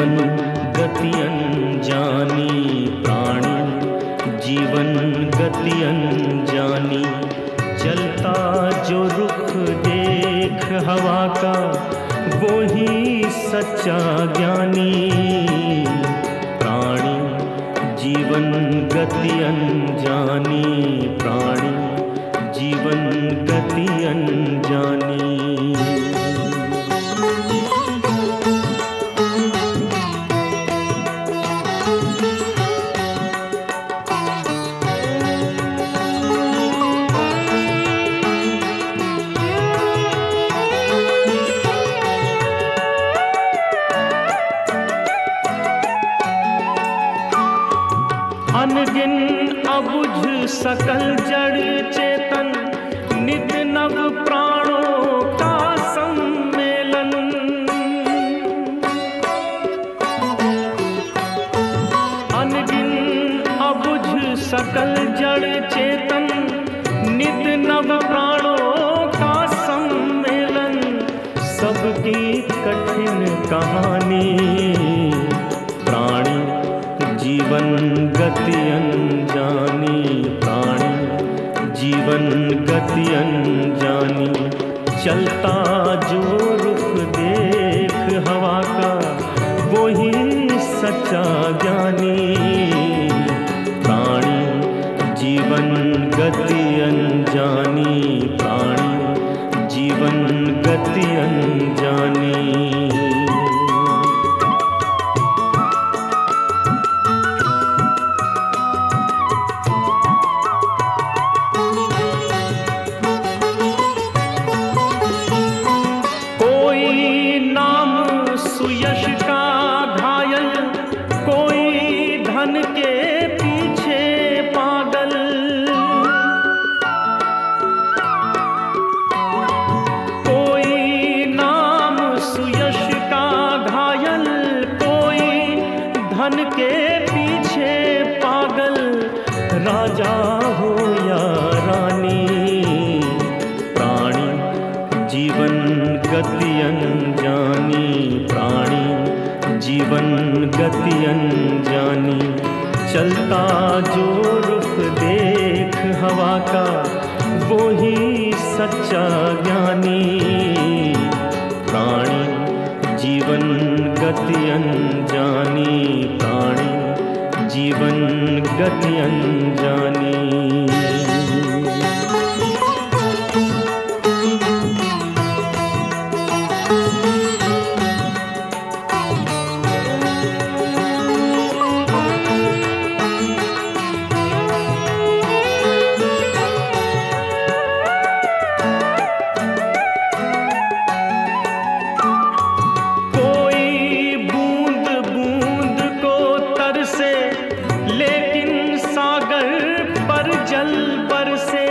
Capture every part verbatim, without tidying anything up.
जीवन गति अनजानी प्राणी, जीवन गति अनजानी। चलता जो रुख देख हवा का, वो ही सच्चा ज्ञानी। प्राणी जीवन गति अनजानी प्राणी, जीवन गति अनजानी। अनगिन अबुझ सकल जड़ चेतन, नित नव प्राणों का सम्मेलन। अनगिन अबुझ सकल जड़ चेतन, नित नव प्राणों का सम्मेलन। सबकी कठिन कहानी प्राणी, जीवन गति अनजानी प्राणी, जीवन गति अनजानी। चलता जो रुख देख हवा का, वो ही सच्चा ज्ञानी। प्राणी जीवन गति अनजानी प्राणी, जीवन गति अनजानी। सुयश का घायल, कोई धन के पीछे पागल। कोई नाम सुयश का घायल, कोई धन के पीछे पागल। राजा हो या रानी, प्राणी जीवन गति अनजानी प्राणी, जीवन गति अनजानी। चलता जो रुख देख हवा का, वो ही सच्चा ज्ञानी। प्राणी जीवन गति अनजानी प्राणी, जीवन गति अनजानी। लेकिन सागर पर जल बरसे।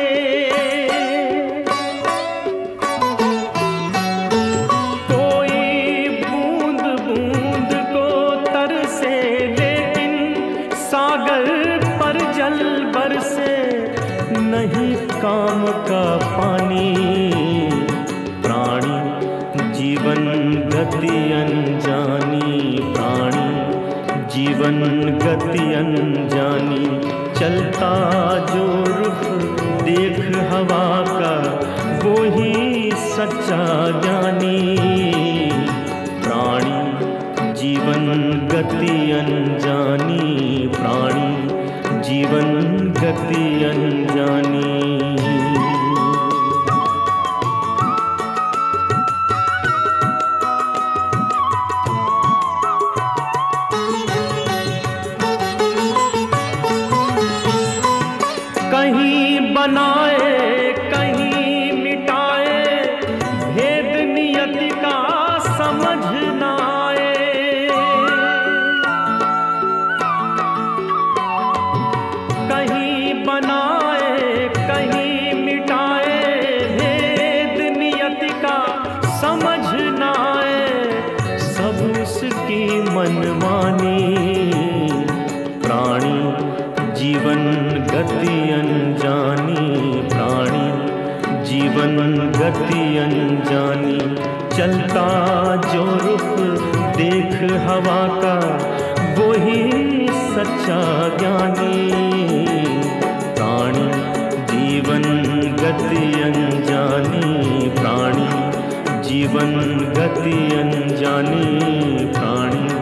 कोई बूंद बूंद को तरसे, लेकिन सागर पर जल बरसे। नहीं काम का पानी प्राणी, जीवन गति अनजानी प्राणी, जीवन गति अनजानी। चलता जो रुख देख हवा का, वो ही सच्चा ज्ञानी। प्राणी जीवन गति अनजानी प्राणी, जीवन गति अनजानी। कहीं बनाए कहीं मिटाए, भेद नियति का समझ न आए। कहीं बनाए कहीं मिटाए, भेद नियति का समझ न आए। सब उसकी मनमानी प्राणी, जीवन गति अनजानी प्राणी, जीवन गति अनजानी। चलता जो रुख देख हवा का वो ही सच्चा ज्ञानी। प्राणी जीवन गति अनजानी, प्राणी जीवन गति अनजानी, प्राणी